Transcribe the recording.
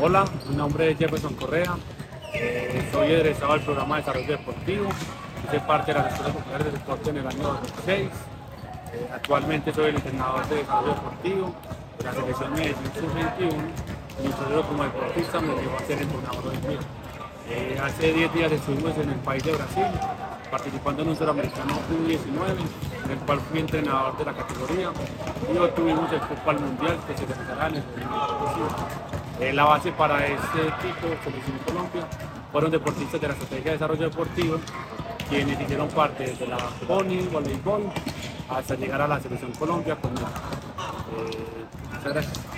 Hola, mi nombre es Jefferson Correa, soy egresado del programa de desarrollo deportivo, hice parte de las escuelas populares del deporte en el año 2006. Actualmente soy el entrenador de desarrollo deportivo de la selección Medellín Sub-21 y mi proceso como deportista me llevó a ser entrenador hoy en día. Hace 10 días estuvimos en el país de Brasil participando en un suramericano U19, en el cual fui entrenador de la categoría y obtuvimos el cupo al mundial que se realizará en el 2025. La base para este equipo, Selección Colombia, fueron deportistas de la estrategia de desarrollo deportivo, quienes hicieron parte desde la pony, voleibol, hasta llegar a la Selección Colombia con muchas gracias.